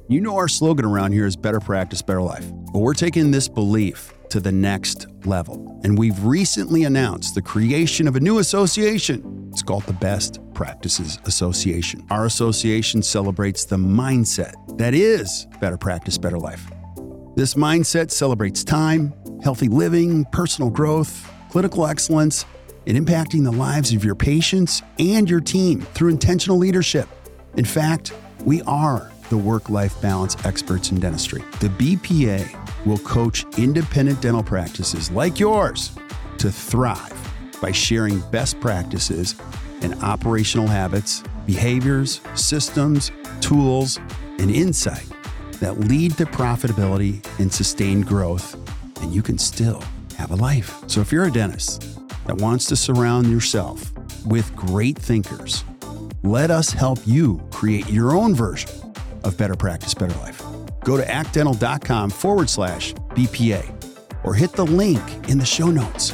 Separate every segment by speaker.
Speaker 1: You know our slogan around here is better practice, better life. But we're taking this belief to the next level. And we've recently announced the creation of a new association. It's called the Best Practices Association. Our association celebrates the mindset that is better practice, better life. This mindset celebrates time, healthy living, personal growth, clinical excellence, and impacting the lives of your patients and your team through intentional leadership. In fact, we are the work-life balance experts in dentistry. The BPA will coach independent dental practices like yours to thrive by sharing best practices and operational habits, behaviors, systems, tools, and insight that lead to profitability and sustained growth, and you can still have a life. So if you're a dentist that wants to surround yourself with great thinkers, let us help you create your own version of better practice, better life. Go to actdental.com/BPA or hit the link in the show notes.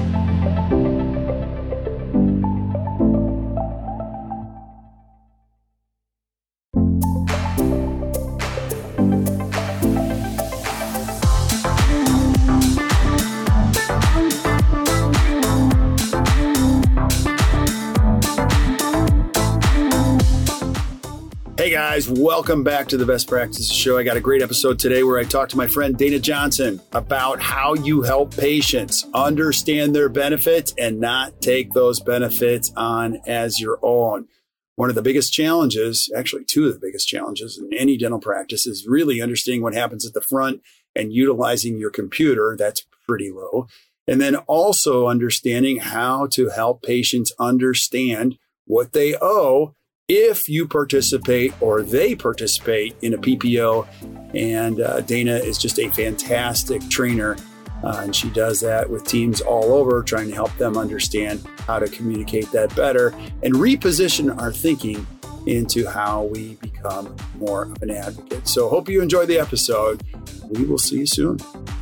Speaker 1: Hey guys, welcome back to the Best Practices Show. I got a great episode today where I talked to my friend Dana Johnson about how you help patients understand their benefits and not take those benefits on as your own. One of the biggest challenges, actually two of the biggest challenges in any dental practice, is really understanding what happens at the front and utilizing your computer. That's pretty low. And then also understanding how to help patients understand what they owe if you participate or they participate in a PPO. And Dana is just a fantastic trainer. And she does that with teams all over, trying to help them understand how to communicate that better and reposition our thinking into how we become more of an advocate. So hope you enjoy the episode. We will see you soon.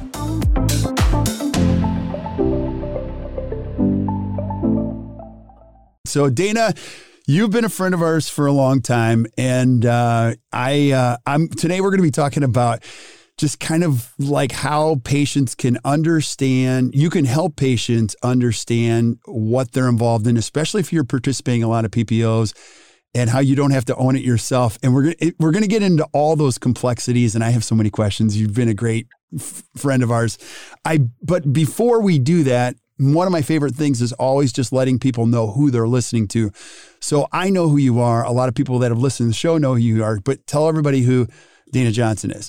Speaker 1: So Dana, you've been a friend of ours for a long time, and today we're going to be talking about just kind of like how patients can understand. You can help patients understand what they're involved in, especially if you're participating in a lot of PPOs, and how you don't have to own it yourself. And we're going to get into all those complexities. And I have so many questions. You've been a great friend of ours. But before we do that, one of my favorite things is always just letting people know who they're listening to. So I know who you are. A lot of people that have listened to the show know who you are, but tell everybody who Dana Johnson is.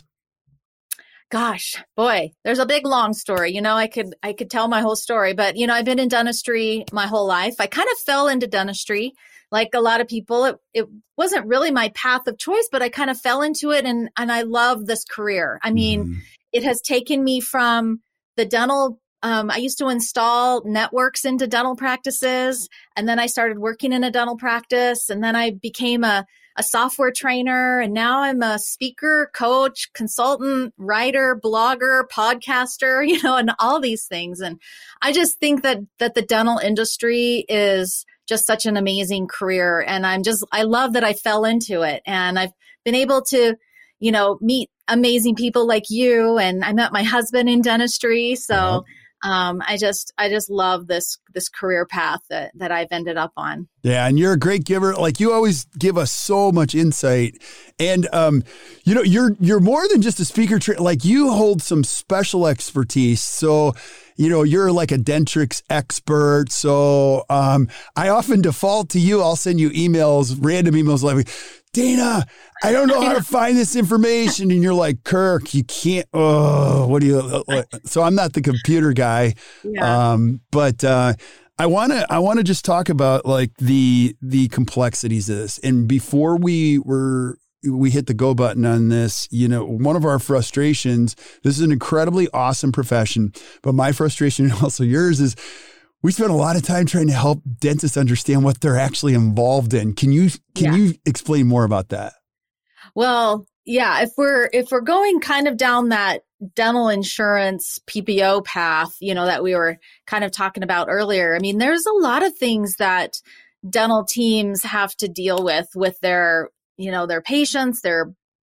Speaker 2: Gosh, boy, there's a big, long story. You know, I could tell my whole story, but I've been in dentistry my whole life. I kind of fell into dentistry like a lot of people. It wasn't really my path of choice, but I kind of fell into it. And I love this career. I mean, It has taken me from the dental I used to install networks into dental practices, and then I started working in a dental practice, and then I became a software trainer, and now I'm a speaker, coach, consultant, writer, blogger, podcaster, and all these things. And I just think that the dental industry is just such an amazing career, and I love that I fell into it, and I've been able to, meet amazing people like you, and I met my husband in dentistry, so. I just love this career path that I've ended up on.
Speaker 1: Yeah. And you're a great giver. Like, you always give us so much insight, and, you're more than just a speaker. Like, you hold some special expertise. So, you're like a Dentrix expert. So, I often default to you. I'll send you random emails like, Dana, I don't know how to find this information. And you're like, Kirk, you can't, what do you, so I'm not the computer guy. Yeah. But I want to just talk about like the complexities of this. And before we hit the go button on this, one of our frustrations, this is an incredibly awesome profession, but my frustration and also yours is, we spend a lot of time trying to help dentists understand what they're actually involved in. Can you explain more about that?
Speaker 2: Well, yeah, if we're going kind of down that dental insurance PPO path, that we were kind of talking about earlier, I mean, there's a lot of things that dental teams have to deal with their, their patients, their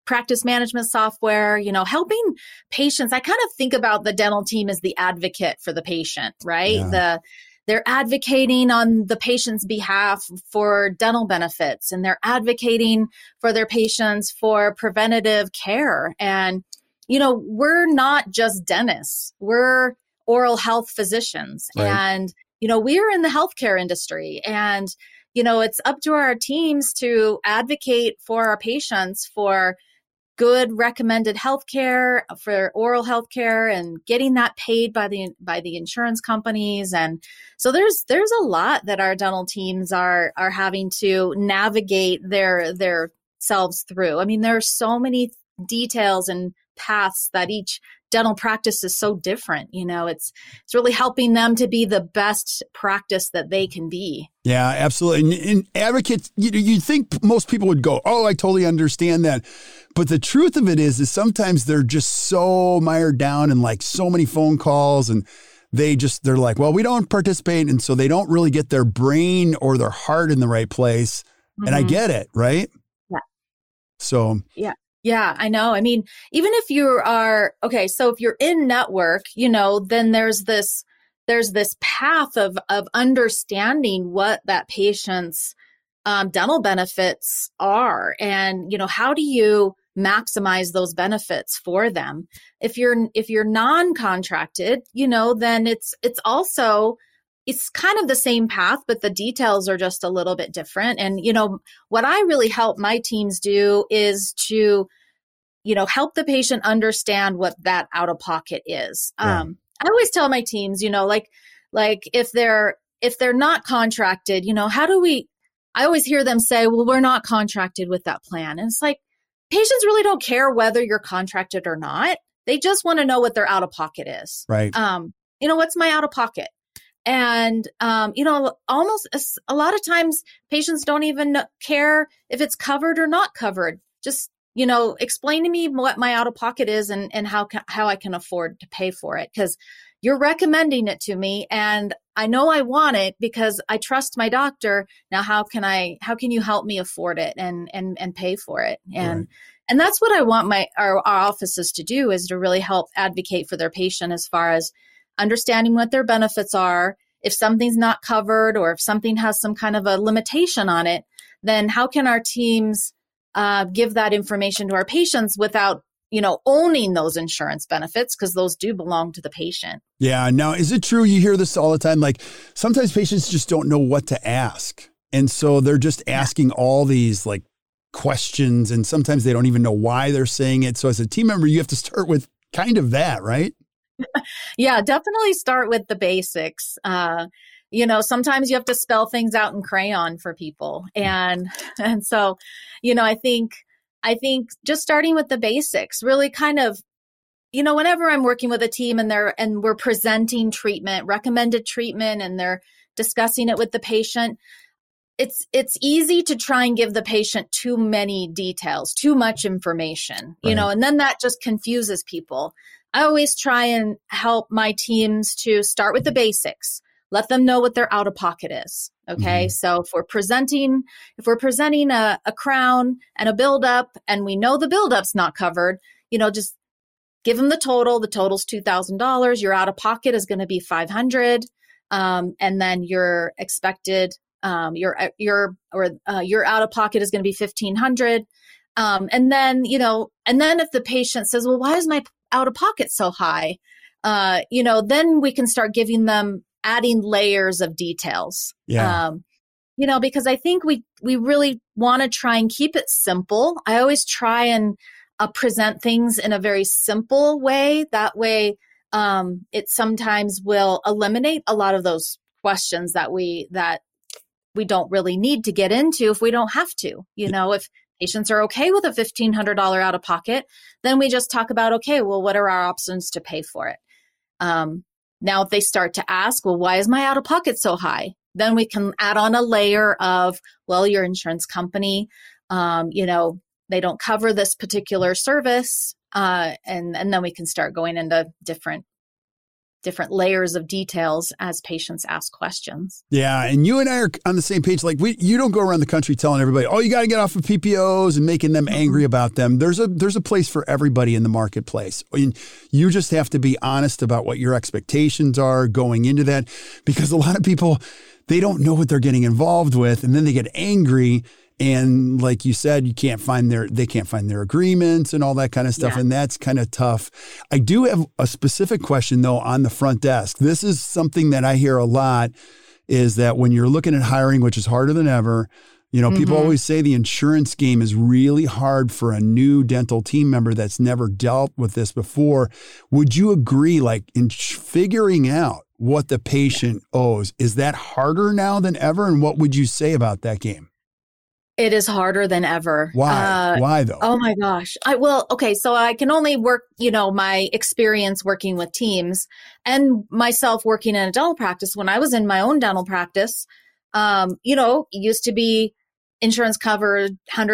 Speaker 2: practice management software, helping patients. I kind of think about the dental team as the advocate for the patient, right?
Speaker 1: Yeah.
Speaker 2: They're advocating on the patient's behalf for dental benefits, and they're advocating for their patients for preventative care. And, we're not just dentists, we're oral health physicians.
Speaker 1: Right.
Speaker 2: And, we are in the healthcare industry, and, it's up to our teams to advocate for our patients for good recommended healthcare, for oral healthcare, and getting that paid by the insurance companies. And so there's a lot that our dental teams are having to navigate their selves through. I mean, there are so many details and paths that each dental practice is so different. It's really helping them to be the best practice that they can be.
Speaker 1: Yeah, absolutely. And advocates, you'd think most people would go, oh, I totally understand that. But the truth of it is sometimes they're just so mired down in like so many phone calls, and they're like, well, we don't participate. And so they don't really get their brain or their heart in the right place. Mm-hmm. And I get it, right?
Speaker 2: Yeah.
Speaker 1: So.
Speaker 2: Yeah. Yeah, I know. I mean, even if you are, so if you're in network, then there's this path of understanding what that patient's dental benefits are. And, how do you maximize those benefits for them? If you're non-contracted, then it's kind of the same path, but the details are just a little bit different. And, what I really help my teams do is to, help the patient understand what that out-of-pocket is.
Speaker 1: Yeah.
Speaker 2: I always tell my teams, like if they're not contracted, I always hear them say, well, we're not contracted with that plan. And it's like, patients really don't care whether you're contracted or not. They just want to know what their out-of-pocket is.
Speaker 1: Right.
Speaker 2: What's my out-of-pocket? And, almost a lot of times patients don't even care if it's covered or not covered. Just, explain to me what my out-of-pocket is and how I can afford to pay for it. Because you're recommending it to me, and I know I want it because I trust my doctor. Now, how can you help me afford it and pay for it? And,
Speaker 1: right.
Speaker 2: And that's what I want our offices to do, is to really help advocate for their patient as far as understanding what their benefits are. If something's not covered, or if something has some kind of a limitation on it, then how can our teams give that information to our patients without, owning those insurance benefits, because those do belong to the patient.
Speaker 1: Yeah. Now, is it true, you hear this all the time? Like sometimes patients just don't know what to ask. And so they're just asking all these like questions, and sometimes they don't even know why they're saying it. So as a team member, you have to start with kind of that, right?
Speaker 2: Yeah, definitely start with the basics. Sometimes you have to spell things out in crayon for people. And so, I think just starting with the basics really kind of, whenever I'm working with a team and we're presenting treatment, recommended treatment, and they're discussing it with the patient, it's easy to try and give the patient too many details, too much information,
Speaker 1: right.
Speaker 2: And then that just confuses people. I always try and help my teams to start with the basics. Let them know what their out-of-pocket is. Okay. Mm-hmm. So if we're presenting a crown and a buildup, and we know the buildup's not covered, just give them the total. The total's $2,000. Your out-of-pocket is going to be $500. And then your expected, your out-of-pocket is going to be $1,500. And then if the patient says, well, why is my out-of-pocket so high? Then we can start adding layers of details.
Speaker 1: Yeah.
Speaker 2: Because I think we really want to try and keep it simple. I always try and present things in a very simple way. That way, it sometimes will eliminate a lot of those questions that we don't really need to get into if we don't have to. If patients are okay with a $1,500 out of pocket, then we just talk about, okay, well, what are our options to pay for it? Now, if they start to ask, well, why is my out of pocket so high? Then we can add on a layer of, well, your insurance company, they don't cover this particular service. And then we can start going into different different layers of details as patients ask questions.
Speaker 1: Yeah. And you and I are on the same page. Like you don't go around the country telling everybody, oh, you got to get off of PPOs and making them angry about them. There's a place for everybody in the marketplace. And you just have to be honest about what your expectations are going into that, because a lot of people, they don't know what they're getting involved with. And then they get angry. And like you said, they can't find their agreements and all that kind of stuff. Yeah. And that's kind of tough. I do have a specific question though on the front desk. This is something that I hear a lot, is that when you're looking at hiring, which is harder than ever, people always say the insurance game is really hard for a new dental team member that's never dealt with this before. Would you agree, like in figuring out what the patient owes, is that harder now than ever? And what would you say about that game?
Speaker 2: It is harder than ever.
Speaker 1: Why? Why though?
Speaker 2: Oh my gosh. So I can only work, my experience working with teams and myself working in a dental practice. When I was in my own dental practice, it used to be insurance covered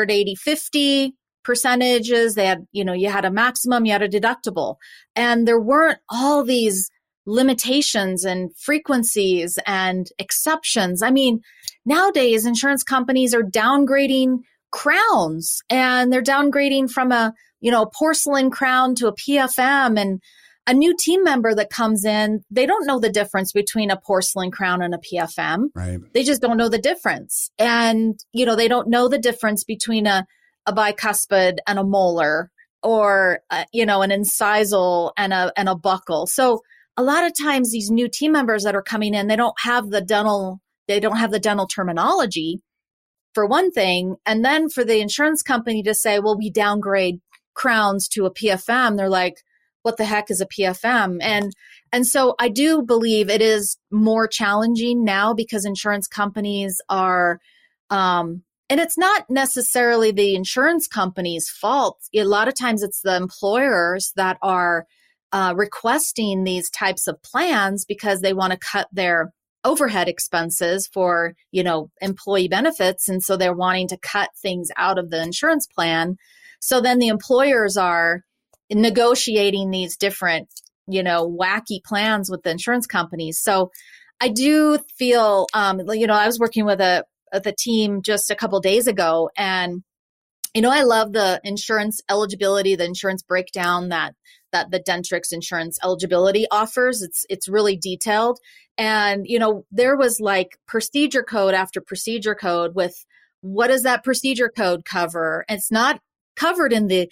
Speaker 2: 180/50 percentages. They had, you had a maximum, you had a deductible, and there weren't all these limitations and frequencies and exceptions. I mean, nowadays, insurance companies are downgrading crowns, and they're downgrading from a porcelain crown to a PFM. And a new team member that comes in, they don't know the difference between a porcelain crown and a PFM.
Speaker 1: Right.
Speaker 2: They just don't know the difference. And, they don't know the difference between a bicuspid and a molar, or, an incisal and a buccal. So a lot of times these new team members that are coming in, they don't have the dental terminology, for one thing. And then for the insurance company to say, well, we downgrade crowns to a PFM, they're like, what the heck is a PFM? And so I do believe it is more challenging now, because insurance companies are, and it's not necessarily the insurance company's fault. A lot of times it's the employers that are requesting these types of plans because they want to cut their overhead expenses for, employee benefits. And so they're wanting to cut things out of the insurance plan. So then the employers are negotiating these different, wacky plans with the insurance companies. So I do feel, I was working with a team just a couple days ago, and I love the insurance eligibility, the insurance breakdown that the Dentrix insurance eligibility offers. It's really detailed. And, there was like procedure code after procedure code with, what does that procedure code cover? It's not covered in the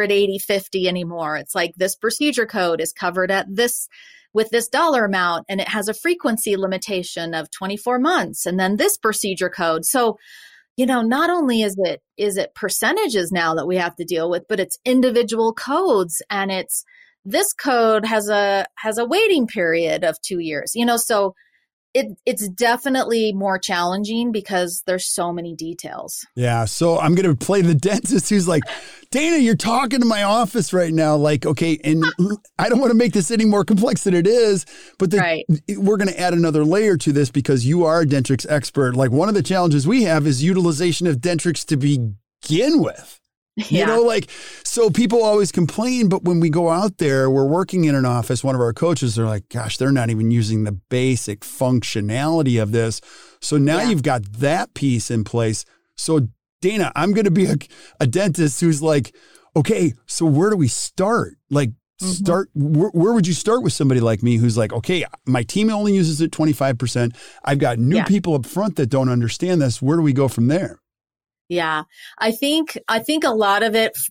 Speaker 2: 180/50 anymore. It's like, this procedure code is covered at this, with this dollar amount, and it has a frequency limitation of 24 months. And then this procedure code. So, not only is it percentages now that we have to deal with, but it's individual codes, and this code has a waiting period of 2 years, so it's definitely more challenging because there's so many details.
Speaker 1: Yeah. So I'm going to play the dentist who's like, Dana, you're talking to my office right now. Like, okay. And I don't want to make this any more complex than it is, but we're going to add another layer to this because you are a Dentrix expert. Like, one of the challenges we have is utilization of Dentrix to begin with.
Speaker 2: Yeah.
Speaker 1: So people always complain, but when we go out there, we're working in an office, one of our coaches, they're like, gosh, they're not even using the basic functionality of this. So now you've got that piece in place. So Dana, I'm going to be a dentist who's like, okay, so where do we start? Like, where would you start with somebody like me who's like, okay, my team only uses it 25%. I've got new people up front that don't understand this. Where do we go from there?
Speaker 2: Yeah, I think a lot of it,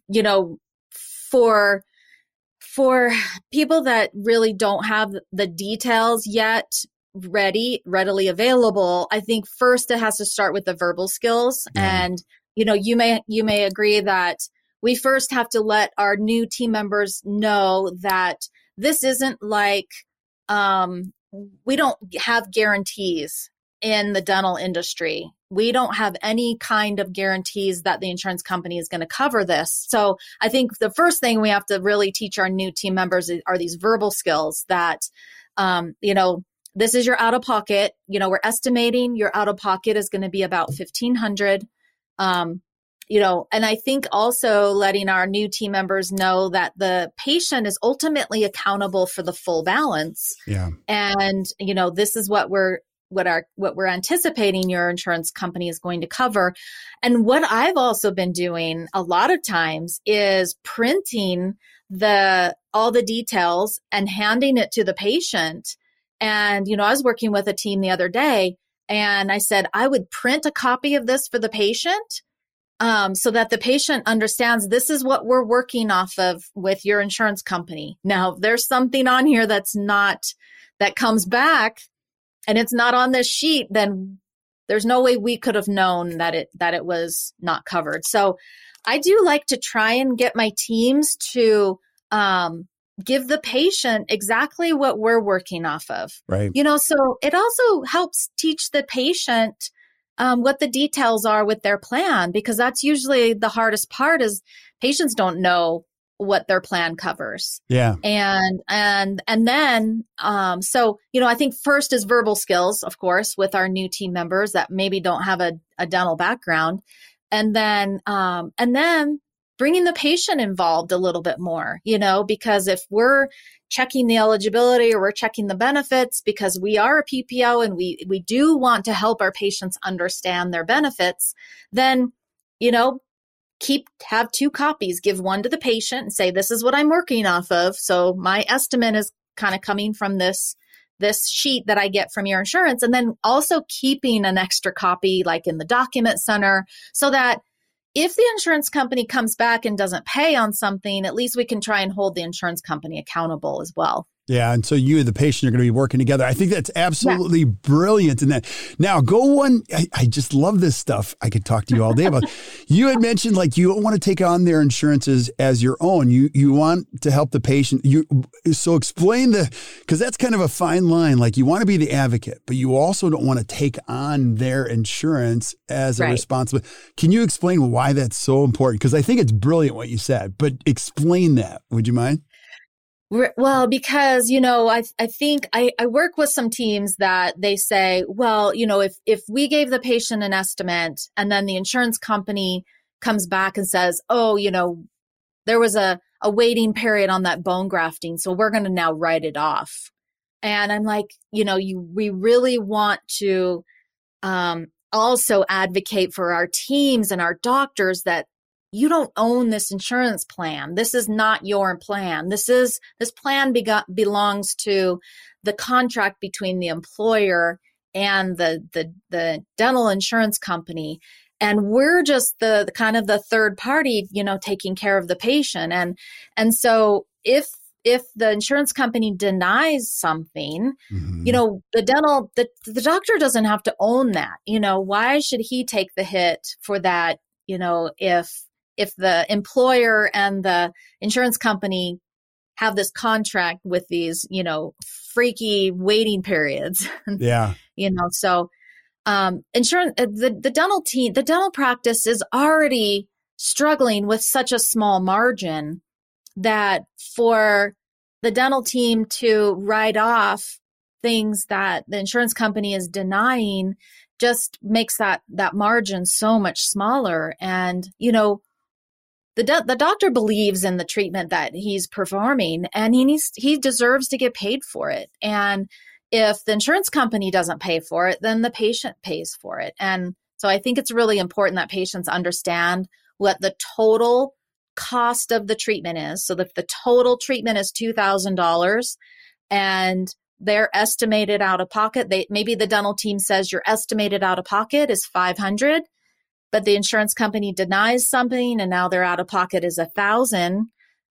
Speaker 2: for people that really don't have the details yet readily available, I think first it has to start with the verbal skills. Yeah. And, you may agree that we first have to let our new team members know that this isn't like, we don't have guarantees in the dental industry. We don't have any kind of guarantees that the insurance company is going to cover this. So I think the first thing we have to really teach our new team members are these verbal skills that, this is your out of pocket. We're estimating your out of pocket is going to be about $1,500. And I think also letting our new team members know that the patient is ultimately accountable for the full balance.
Speaker 1: Yeah.
Speaker 2: And, this is what we're anticipating your insurance company is going to cover. And what I've also been doing a lot of times is printing all the details and handing it to the patient. And, I was working with a team the other day and I said, I would print a copy of this for the patient. So that the patient understands this is what we're working off of with your insurance company. Now, if there's something on here that comes back and it's not on this sheet, then there's no way we could have known that it was not covered. So I do like to try and get my teams to give the patient exactly what we're working off of.
Speaker 1: Right.
Speaker 2: So it also helps teach the patient what the details are with their plan, because that's usually the hardest part is patients don't know what their plan covers.
Speaker 1: Yeah.
Speaker 2: And then, I think first is verbal skills, of course, with our new team members that maybe don't have a dental background. And then bringing the patient involved a little bit more, because if we're checking the eligibility or we're checking the benefits, because we are a PPO and we do want to help our patients understand their benefits, then, have 2 copies, give one to the patient and say, this is what I'm working off of. So my estimate is kind of coming from this sheet that I get from your insurance. And then also keeping an extra copy like in the document center so that if the insurance company comes back and doesn't pay on something, at least we can try and hold the insurance company accountable as well.
Speaker 1: Yeah. And so you and the patient are going to be working together. I think that's absolutely brilliant. And now I just love this stuff. I could talk to you all day about. You had mentioned like you don't want to take on their insurances as your own. You want to help the patient. So explain because that's kind of a fine line. Like you want to be the advocate, but you also don't want to take on their insurance as a responsibility. Can you explain why that's so important? Because I think it's brilliant what you said, but explain that. Would you mind?
Speaker 2: Well, because, I think I work with some teams that they say, well, if we gave the patient an estimate and then the insurance company comes back and says, oh, there was a waiting period on that bone grafting, so we're going to now write it off. And I'm like, we really want to also advocate for our teams and our doctors that you don't own this insurance plan. This is not your plan. This plan belongs to the contract between the employer and the dental insurance company. And we're just the kind of the third party, taking care of the patient. And so if the insurance company denies something,
Speaker 1: mm-hmm.
Speaker 2: The doctor doesn't have to own that. Why should he take the hit for that? If the employer and the insurance company have this contract with these, freaky waiting periods.
Speaker 1: Yeah.
Speaker 2: So insurance, the dental practice is already struggling with such a small margin that for the dental team to write off things that the insurance company is denying just makes that margin so much smaller. And, the doctor believes in the treatment that he's performing and he deserves to get paid for it. And if the insurance company doesn't pay for it, then the patient pays for it. And so I think it's really important that patients understand what the total cost of the treatment is. So if the total treatment is $2,000 and they're estimated out of pocket, maybe the dental team says your estimated out of pocket is $500. But the insurance company denies something and now their out of pocket is $1,000,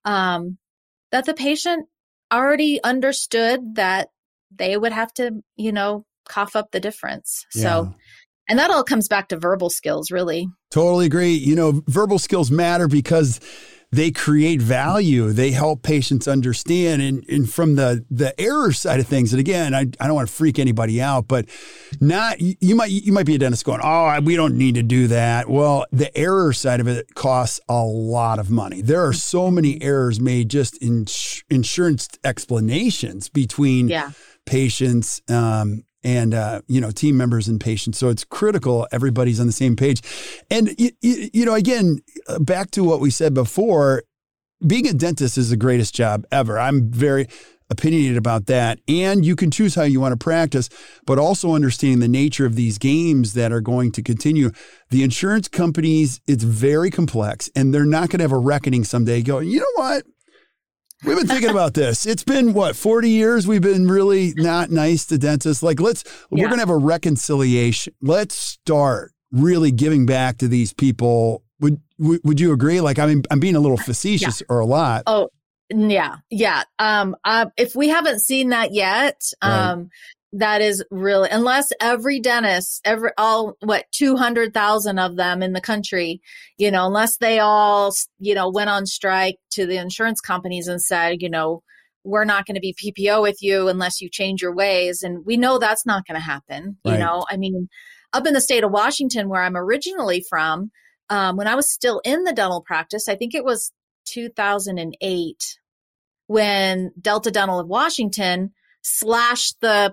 Speaker 2: that the patient already understood that they would have to, cough up the difference. Yeah. So, and that all comes back to verbal skills, really.
Speaker 1: Totally agree. Verbal skills matter because they create value. They help patients understand. And from the error side of things, and again, I don't want to freak anybody out, but you might be a dentist going, oh, we don't need to do that. Well, the error side of it costs a lot of money. There are so many errors made just in insurance explanations between patients and, team members and patients. So it's critical everybody's on the same page. And, again, back to what we said before, being a dentist is the greatest job ever. I'm very opinionated about that. And you can choose how you want to practice, but also understanding the nature of these games that are going to continue. The insurance companies, it's very complex, and they're not going to have a reckoning someday going, you know what? We've been thinking about this. It's been 40 years we've been really not nice to dentists. Like we're going to have a reconciliation. Let's start really giving back to these people. Would you agree? Like, I mean, I'm being a little facetious or a lot.
Speaker 2: Oh, yeah. Yeah. If we haven't seen that yet,
Speaker 1: Right.
Speaker 2: that is really, unless every dentist, 200,000 of them in the country, unless they all, went on strike to the insurance companies and said, we're not going to be PPO with you unless you change your ways. And we know that's not going to happen.
Speaker 1: Right.
Speaker 2: I mean, up in the state of Washington, where I'm originally from, when I was still in the dental practice, I think it was 2008, when Delta Dental of Washington slashed the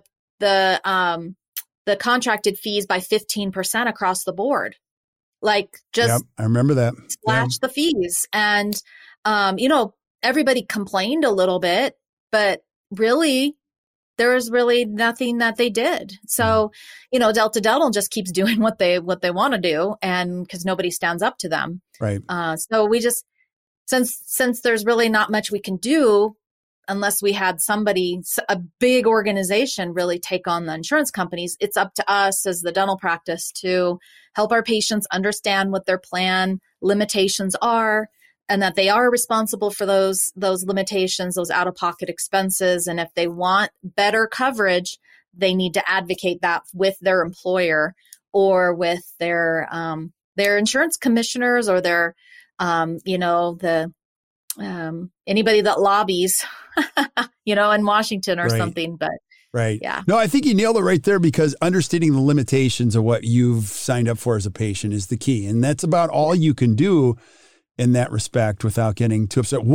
Speaker 2: contracted fees by 15% across the board. Like
Speaker 1: Yep, I remember that.
Speaker 2: Slashed the fees. And, everybody complained a little bit, but really there was really nothing that they did. So, Delta Dental just keeps doing what they want to do, and because nobody stands up to them.
Speaker 1: Right.
Speaker 2: So we just, since there's really not much we can do unless we had a big organization really take on the insurance companies, it's up to us as the dental practice to help our patients understand what their plan limitations are, and that they are responsible for those limitations, those out-of-pocket expenses. And if they want better coverage, they need to advocate that with their employer or with their insurance commissioners or their anybody that lobbies, in Washington or
Speaker 1: Right.
Speaker 2: something. But
Speaker 1: Right.
Speaker 2: yeah.
Speaker 1: No, I think you nailed it right there, because understanding the limitations of what you've signed up for as a patient is the key. And that's about all you can do in that respect without getting too upset.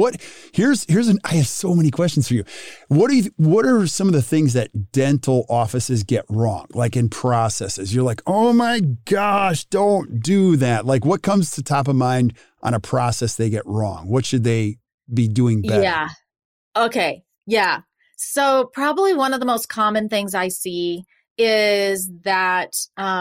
Speaker 1: I have so many questions for you. What are some of the things that dental offices get wrong? Like in processes, you're like, oh my gosh, don't do that. Like what comes to top of mind on a process they get wrong? What should they be doing better?
Speaker 2: Yeah. Okay. Yeah. So probably one of the most common things I see is that,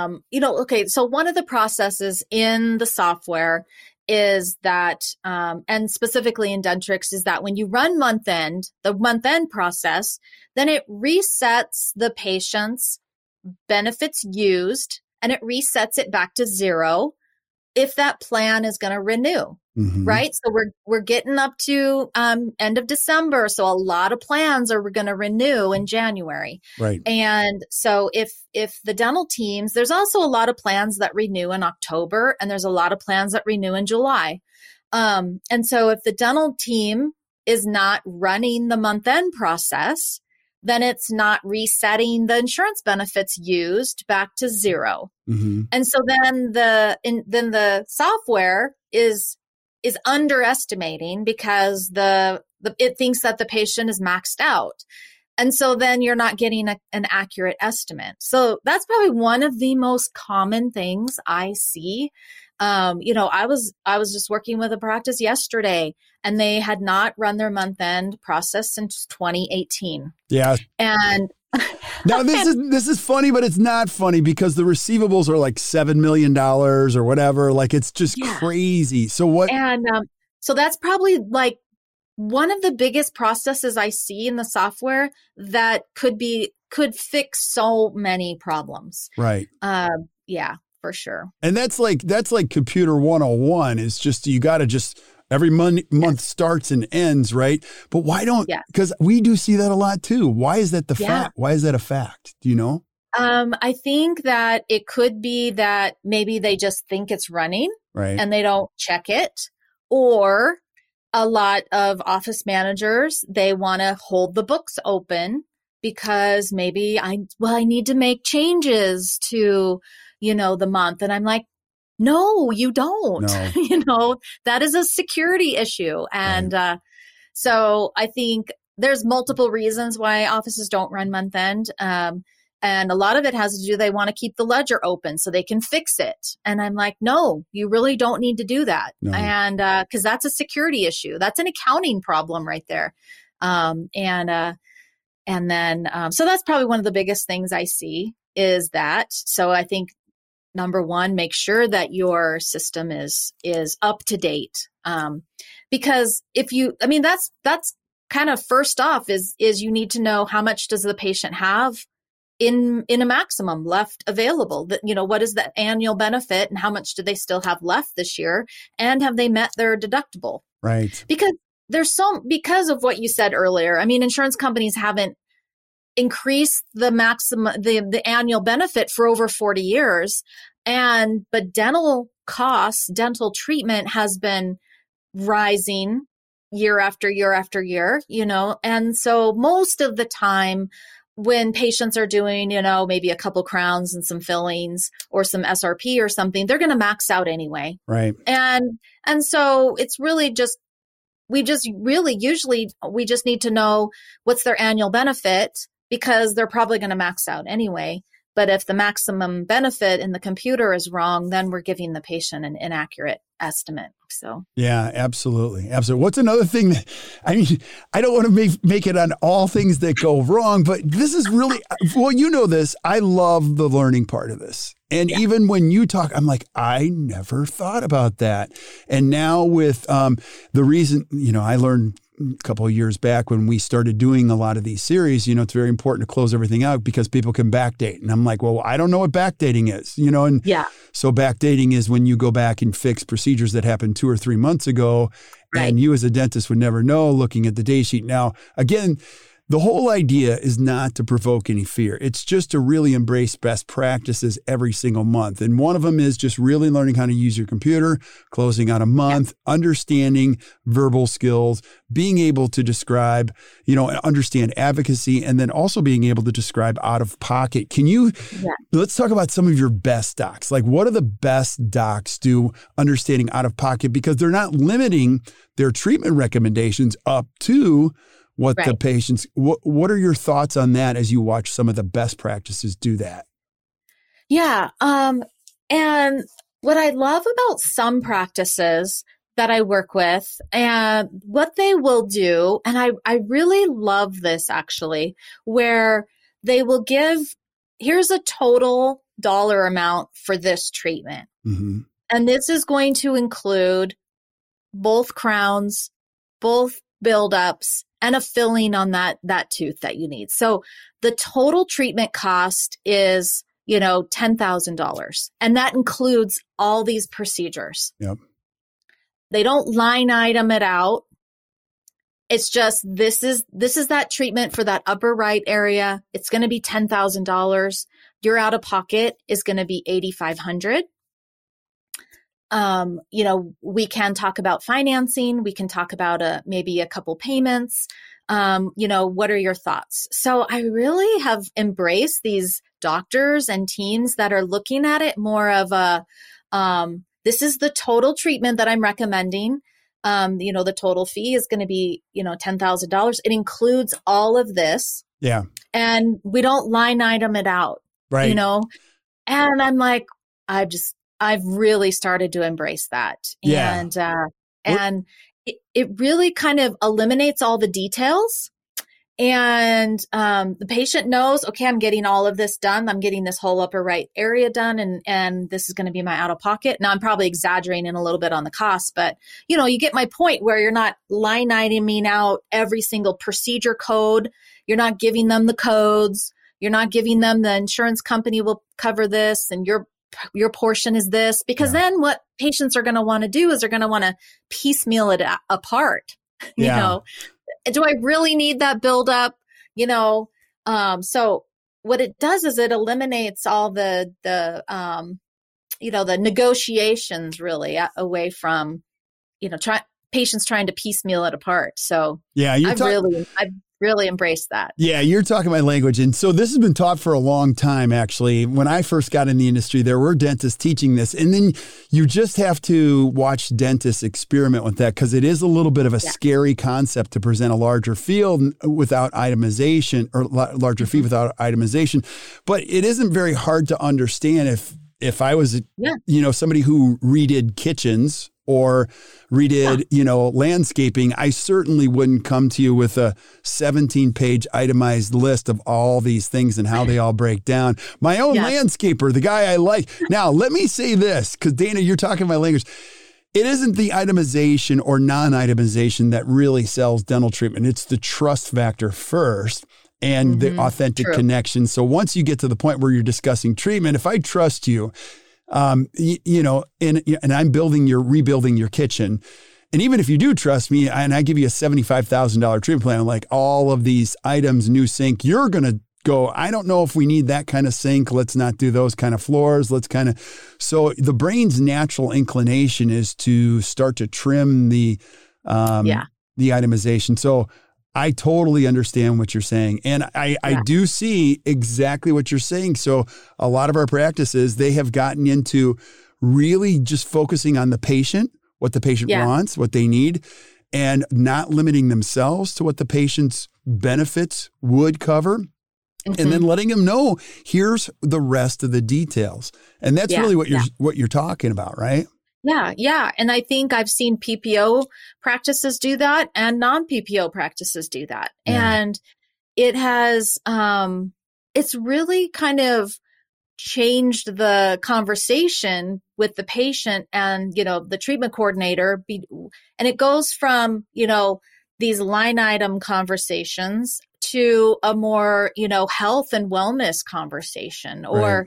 Speaker 2: so one of the processes in the software is that, and specifically in Dentrix, is that when you run the month end process, then it resets the patient's benefits used and it resets it back to zero if that plan is going to renew.
Speaker 1: Mm-hmm.
Speaker 2: Right. So we're getting up to end of December. So a lot of plans are going to renew in January.
Speaker 1: Right.
Speaker 2: And so if the dental teams, there's also a lot of plans that renew in October, and there's a lot of plans that renew in July. And so if the dental team is not running the month end process, then it's not resetting the insurance benefits used back to zero.
Speaker 1: Mm-hmm.
Speaker 2: And so then the software is underestimating because it thinks that the patient is maxed out. And so then you're not getting an accurate estimate. So that's probably one of the most common things I see. I was just working with a practice yesterday, and they had not run their month end process since 2018.
Speaker 1: Yeah.
Speaker 2: And
Speaker 1: now this is funny, but it's not funny because the receivables are like $7 million or whatever. Like it's just crazy. So what?
Speaker 2: And so that's probably like one of the biggest processes I see in the software that could fix so many problems.
Speaker 1: Right.
Speaker 2: Yeah, for sure.
Speaker 1: And that's like computer 101 is just, you got to just every month starts and ends, right? But why don't, because we do see that a lot too. Why is that fact? Why is that a fact? Do you know?
Speaker 2: I think that it could be that maybe they just think it's running,
Speaker 1: right,
Speaker 2: and they don't check it. Or a lot of office managers, they want to hold the books open because maybe I need to make changes to, the month. And I'm like, no, you don't.
Speaker 1: No.
Speaker 2: That is a security issue. And so I think there's multiple reasons why offices don't run month end. And a lot of it has to do, they want to keep the ledger open so they can fix it. And I'm like, no, you really don't need to do that.
Speaker 1: No.
Speaker 2: And because that's a security issue. That's an accounting problem right there. So that's probably one of the biggest things I see is that. So I think number one, make sure that your system is up to date. Because that's kind of first off is you need to know how much does the patient have in a maximum left available. That, what is the annual benefit and how much do they still have left this year? And have they met their deductible?
Speaker 1: Right.
Speaker 2: Because because of what you said earlier, insurance companies haven't increased the maximum, the annual benefit for over 40 years. But dental costs, dental treatment has been rising year after year after year, and so most of the time when patients are doing, maybe a couple crowns and some fillings or some SRP or something, they're going to max out anyway.
Speaker 1: Right.
Speaker 2: And so it's really just, we just need to know what's their annual benefit because they're probably going to max out anyway. But if the maximum benefit in the computer is wrong, then we're giving the patient an inaccurate estimate. So
Speaker 1: yeah, absolutely. Absolutely. What's another thing that, I don't want to make it on all things that go wrong, but this is really, well, this, I love the learning part of this. And even when you talk, I'm like, I never thought about that. And now with the reason, I learned a couple of years back when we started doing a lot of these series, it's very important to close everything out because people can backdate. And I'm like, well, I don't know what backdating is, and so backdating is when you go back and fix procedures that happened 2 or 3 months ago. Right. And you as a dentist would never know looking at the data sheet. Now, again, the whole idea is not to provoke any fear. It's just to really embrace best practices every single month. And one of them is just really learning how to use your computer, closing out a month, understanding verbal skills, being able to describe, understand advocacy, and then also being able to describe out of pocket. Let's talk about some of your best docs. Like, what do the best docs do understanding out of pocket? Because they're not limiting their treatment recommendations up to what the patients, what are your thoughts on that as you watch some of the best practices do that?
Speaker 2: Yeah. And what I love about some practices that I work with and what they will do, and I really love this actually, where they will give, here's a total dollar amount for this treatment.
Speaker 1: Mm-hmm.
Speaker 2: And this is going to include both crowns, both buildups, and a filling on that tooth that you need. So the total treatment cost is, $10,000. And that includes all these procedures.
Speaker 1: Yep.
Speaker 2: They don't line item it out. It's just, this is that treatment for that upper right area. It's going to be $10,000. Your out of pocket is going to be $8,500. We can talk about financing. We can talk about maybe a couple payments. What are your thoughts? So I really have embraced these doctors and teams that are looking at it more of this is the total treatment that I'm recommending. The total fee is going to be, $10,000. It includes all of this.
Speaker 1: Yeah. And
Speaker 2: we don't line item it out,
Speaker 1: right.
Speaker 2: And I'm like, I've really started to embrace that.
Speaker 1: Yeah.
Speaker 2: And it really kind of eliminates all the details. And the patient knows, okay, I'm getting all of this done. I'm getting this whole upper right area done. And this is going to be my out of pocket. Now I'm probably exaggerating a little bit on the cost, but you get my point where you're not line iteming out every single procedure code. You're not giving them the codes. You're not giving them the insurance company will cover this and your portion is this, because then what patients are going to want to do is they're going to want to piecemeal it apart. Do I really need that buildup? So what it does is it eliminates all the negotiations really away from, patients trying to piecemeal it apart. So
Speaker 1: yeah,
Speaker 2: I've really embraced that.
Speaker 1: Yeah, you're talking my language. And so this has been taught for a long time, actually. When I first got in the industry, there were dentists teaching this. And then you just have to watch dentists experiment with that, because it is a little bit of a scary concept to present a larger field without itemization, or larger fee without itemization. But it isn't very hard to understand if I was, somebody who redid kitchens or redid, landscaping, I certainly wouldn't come to you with a 17-page itemized list of all these things and how they all break down. My own landscaper, the guy I like. Now, let me say this, because Dana, you're talking my language. It isn't the itemization or non-itemization that really sells dental treatment. It's the trust factor first and the authentic connection. So once you get to the point where you're discussing treatment, if I trust you, and I'm rebuilding your kitchen. And even if you do trust me and I give you a $75,000 treatment plan, like all of these items, new sink, you're going to go, I don't know if we need that kind of sink. Let's not do those kind of floors. So the brain's natural inclination is to start to trim the itemization. So I totally understand what you're saying. And I do see exactly what you're saying. So a lot of our practices, they have gotten into really just focusing on the patient, what the patient wants, what they need, and not limiting themselves to what the patient's benefits would cover. And then letting them know, here's the rest of the details. And that's really what you're talking about, right?
Speaker 2: Yeah. And I think I've seen PPO practices do that and non-PPO practices do that. Yeah. And it has, it's really kind of changed the conversation with the patient and, the treatment coordinator. And it goes from, these line item conversations to a more, health and wellness conversation or,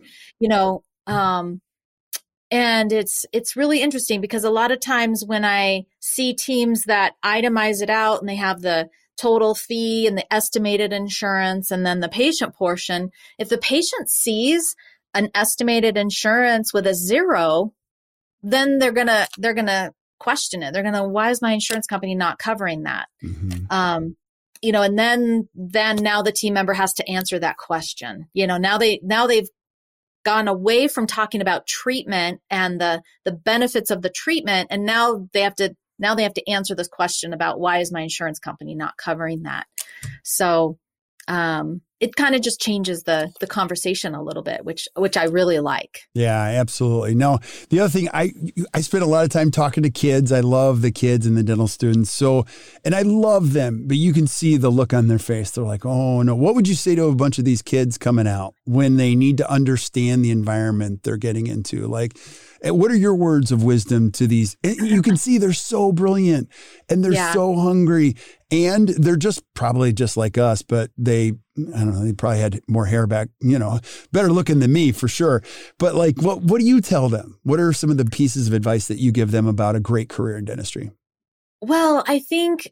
Speaker 2: and it's really interesting because a lot of times when I see teams that itemize it out and they have the total fee and the estimated insurance and then the patient portion, if the patient sees an estimated insurance with a 0, then they're gonna question it. They're gonna, why is my insurance company not covering that? And then now the team member has to answer that question. Now they've gone away from talking about treatment and the benefits of the treatment. And now they have to answer this question about why is my insurance company not covering that? So, it kind of just changes the conversation a little bit, which I really like.
Speaker 1: Yeah, absolutely. No, the other thing, I spend a lot of time talking to kids. I love the kids and the dental students. So, and I love them, but you can see the look on their face. They're like, oh no, what would you say to a bunch of these kids coming out when they need to understand the environment they're getting into? Like, what are your words of wisdom to these? You can see they're so brilliant and they're so hungry and they're probably just like us, but they probably had more hair back, better looking than me for sure. But like, what do you tell them? What are some of the pieces of advice that you give them about a great career in dentistry?
Speaker 2: Well, I think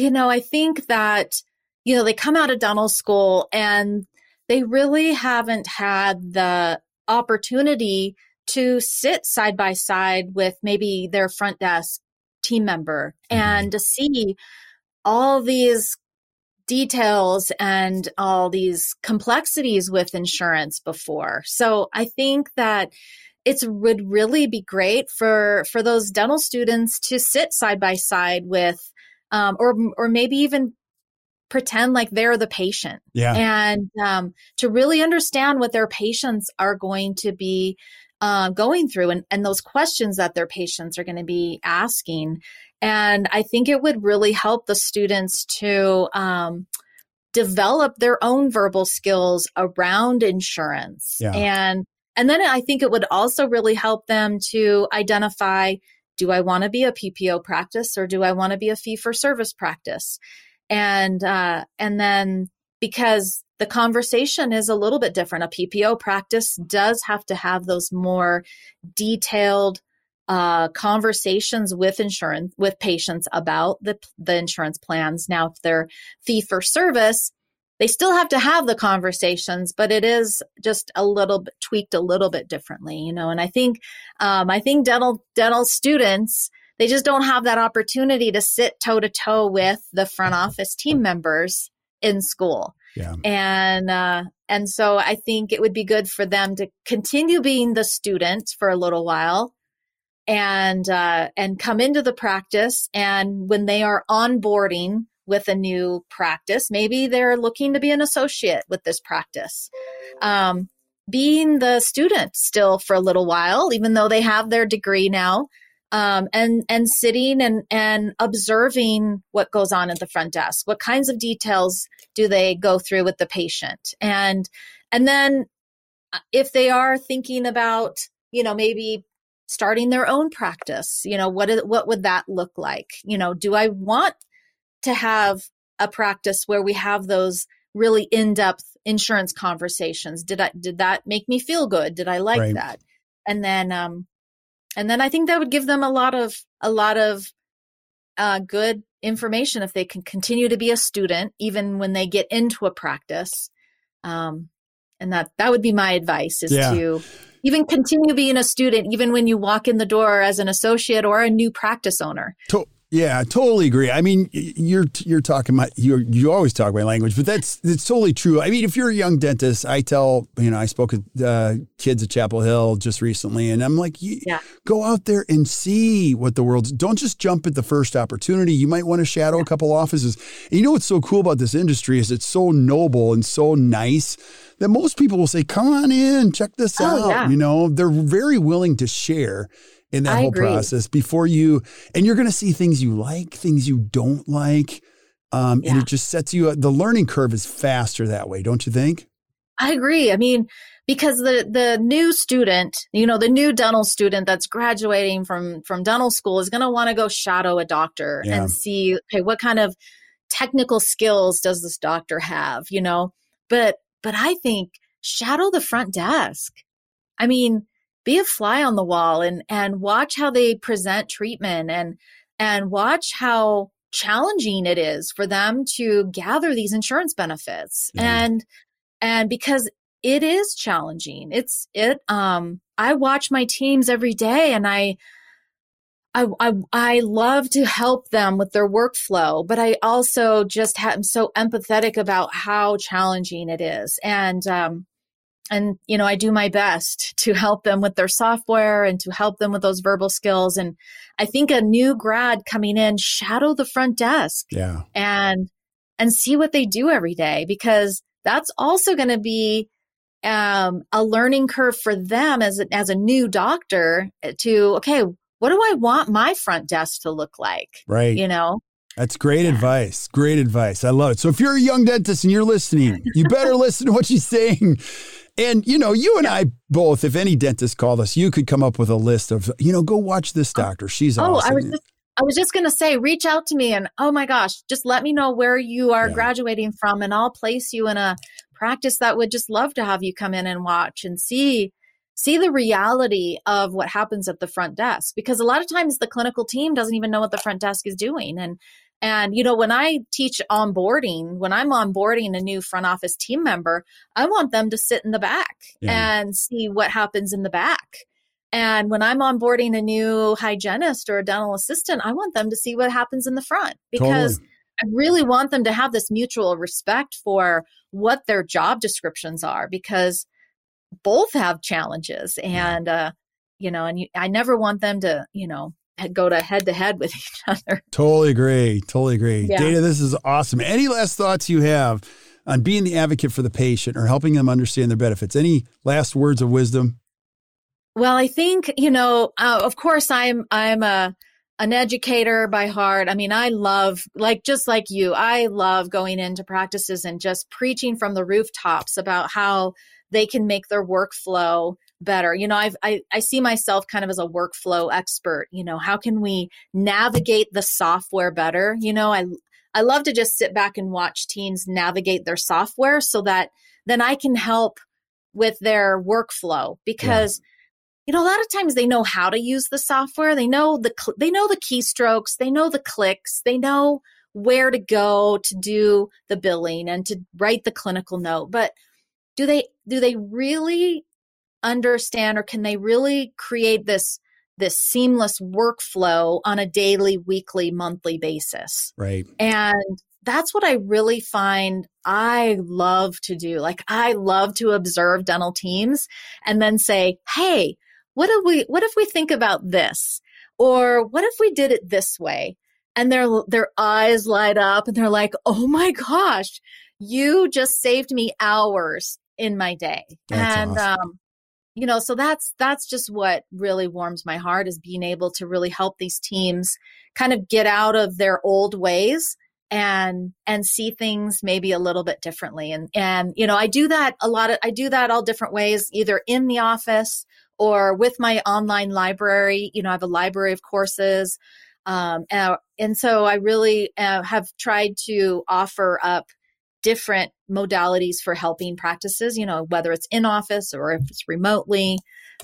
Speaker 2: that, they come out of dental school and they really haven't had the opportunity to sit side by side with maybe their front desk team member and to see all these details and all these complexities with insurance before. So I think that it would really be great for those dental students to sit side by side with, or maybe even pretend like they're the patient and to really understand what their patients are going to be going through and those questions that their patients are going to be asking. And I think it would really help the students to develop their own verbal skills around insurance. Yeah. And then I think it would also really help them to identify, do I want to be a PPO practice or do I want to be a fee-for-service practice? And then because the conversation is a little bit different. A PPO practice does have to have those more detailed conversations with patients about the insurance plans. Now, if they're fee for service, they still have to have the conversations, but it is just a little bit tweaked a little bit differently, And I think dental students, they just don't have that opportunity to sit toe to toe with the front office team members in school.
Speaker 1: Yeah.
Speaker 2: And so I think it would be good for them to continue being the student for a little while and come into the practice. And when they are onboarding with a new practice, maybe they're looking to be an associate with this practice. Being the student still for a little while, even though they have their degree now, and sitting and observing what goes on at the front desk. What kinds of details do they go through with the patient? And then if they are thinking about, maybe starting their own practice, what would that look like? Do I want to have a practice where we have those really in-depth insurance conversations? Did that make me feel good? Did I like that? And then I think that would give them a lot of good information if they can continue to be a student even when they get into a practice. And that would be my advice, is to even continue being a student even when you walk in the door as an associate or a new practice owner.
Speaker 1: Yeah, I totally agree. I mean, you're talking you always talk my language, but it's totally true. I mean, if you're a young dentist, I tell, I spoke with kids at Chapel Hill just recently, and I'm like, go out there and see what the world's, don't just jump at the first opportunity. You might want to shadow a couple offices. And what's so cool about this industry is it's so noble and so nice that most people will say, come on in, check this out. Yeah. They're very willing to share in that whole process before and you're going to see things you like, things you don't like. And it just sets the learning curve is faster that way. Don't you think?
Speaker 2: I agree. I mean, because the new student, the new dental student that's graduating from dental school is going to want to go shadow a doctor and see, okay, what kind of technical skills does this doctor have, but I think shadow the front desk. I mean, be a fly on the wall and watch how they present treatment and watch how challenging it is for them to gather these insurance benefits. Yeah. And because it is challenging, I watch my teams every day, and I love to help them with their workflow, but I also just am so empathetic about how challenging it is. And, I do my best to help them with their software and to help them with those verbal skills. And I think a new grad coming in, shadow the front desk and see what they do every day, because that's also going to be a learning curve for them as a new doctor to, okay, what do I want my front desk to look like?
Speaker 1: Right. That's great advice. Great advice. I love it. So if you're a young dentist and you're listening, you better listen to what she's saying. And, you and I both, if any dentist called us, you could come up with a list of, go watch this doctor. She's awesome.
Speaker 2: I was just going to say, reach out to me and, oh my gosh, just let me know where you are graduating from, and I'll place you in a practice that would just love to have you come in and watch and see the reality of what happens at the front desk. Because a lot of times the clinical team doesn't even know what the front desk is doing. And when I teach onboarding, when I'm onboarding a new front office team member, I want them to sit in the back and see what happens in the back. And when I'm onboarding a new hygienist or a dental assistant, I want them to see what happens in the front, because I really want them to have this mutual respect for what their job descriptions are, because both have challenges. And, I never want them to, go to head with each other.
Speaker 1: Totally agree.
Speaker 2: Yeah.
Speaker 1: Dana, this is awesome. Any last thoughts you have on being the advocate for the patient or helping them understand their benefits? Any last words of wisdom?
Speaker 2: Well, I think, of course I'm an educator by heart. I mean, I love, just like you, I love going into practices and just preaching from the rooftops about how they can make their workflow better. I see myself kind of as a workflow expert. How can we navigate the software better? I love to just sit back and watch teams navigate their software so that then I can help with their workflow, because a lot of times they know how to use the software. They know the keystrokes, they know the clicks, they know where to go to do the billing and to write the clinical note. But do they really understand, or can they really create this this seamless workflow on a daily, weekly, monthly basis.
Speaker 1: Right.
Speaker 2: And that's what I really find I love to do. Like, I love to observe dental teams and then say, hey, what if we think about this? Or what if we did it this way? And their eyes light up and they're like, oh my gosh, you just saved me hours in my day.
Speaker 1: That's awesome.
Speaker 2: So that's just what really warms my heart, is being able to really help these teams kind of get out of their old ways and see things maybe a little bit differently. And I do that I do that all different ways, either in the office or with my online library. I have a library of courses. And so I really have tried to offer up different modalities for helping practices, whether it's in office or if it's remotely.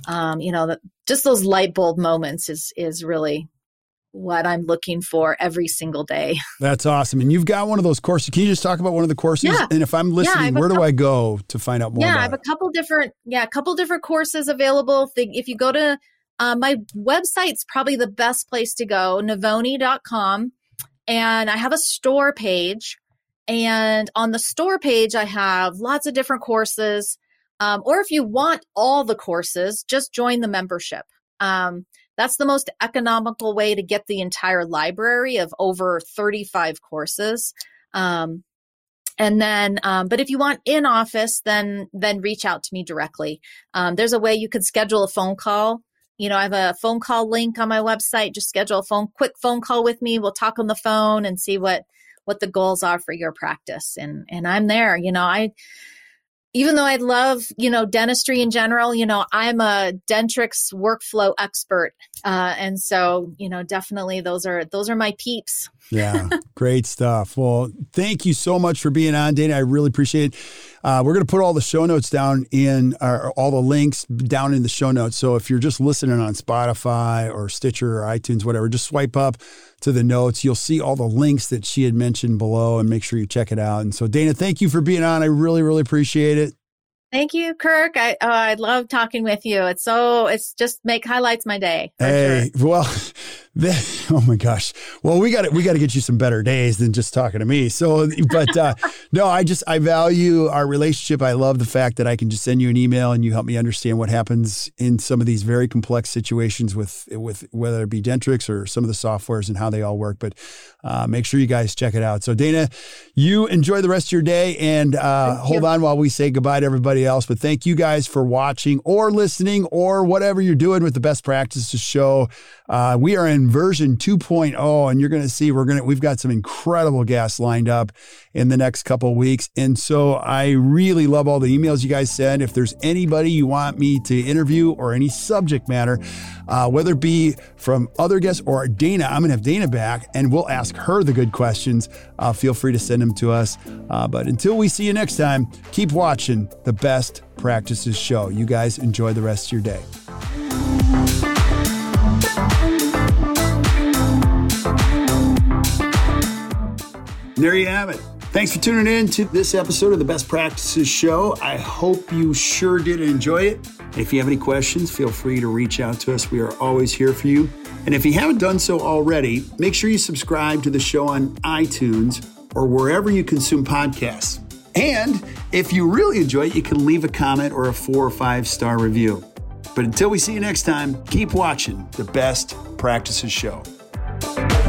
Speaker 2: Just those light bulb moments is really what I'm looking for every single day.
Speaker 1: That's awesome. And you've got one of those courses. Can you just talk about one of the courses?
Speaker 2: Yeah.
Speaker 1: And if I'm listening, where do I go to find out more about it?
Speaker 2: I have a couple different courses available. If you go to my website's probably the best place to go, Navoni.com. And I have a store page. And on the store page, I have lots of different courses. Or if you want all the courses, just join the membership. That's the most economical way to get the entire library of over 35 courses. But if you want in office, then reach out to me directly. There's a way you could schedule a phone call. I have a phone call link on my website. Just schedule a quick phone call with me. We'll talk on the phone and see what the goals are for your practice. And I'm there. Even though I love, dentistry in general, I'm a Dentrix workflow expert. And so, definitely those are my peeps.
Speaker 1: Yeah. Great stuff. Well, thank you so much for being on, Dana. I really appreciate it. We're going to put all the show notes down all the links down in the show notes. So if you're just listening on Spotify or Stitcher or iTunes, whatever, just swipe up to the notes. You'll see all the links that she had mentioned below, and make sure you check it out. And so, Dana, thank you for being on. I really, really appreciate it.
Speaker 2: Thank you, Kirk. I love talking with you. It's just highlights my day.
Speaker 1: Hey, sure. Well, oh my gosh. Well, we got to get you some better days than just talking to me. So, but no, I value our relationship. I love the fact that I can just send you an email and you help me understand what happens in some of these very complex situations with whether it be Dentrix or some of the softwares and how they all work. But make sure you guys check it out. So, Dana, you enjoy the rest of your day, and hold on while we say goodbye to everybody else. But thank you guys for watching or listening or whatever you're doing with the Best Practices Show. We are in version 2.0, and you're going to see we've got some incredible guests lined up in the next couple of weeks. And so I really love all the emails you guys send. If there's anybody you want me to interview or any subject matter, whether it be from other guests or Dana, I'm going to have Dana back and we'll ask her the good questions. Feel free to send them to us. But until we see you next time, keep watching the Best Practices Show. You guys enjoy the rest of your day. There you have it. Thanks for tuning in to this episode of the Best Practices Show. I hope you sure did enjoy it. If you have any questions, feel free to reach out to us. We are always here for you. And if you haven't done so already, make sure you subscribe to the show on iTunes or wherever you consume podcasts. And if you really enjoy it, you can leave a comment or a 4 or 5 star review. But until we see you next time, keep watching the Best Practices Show.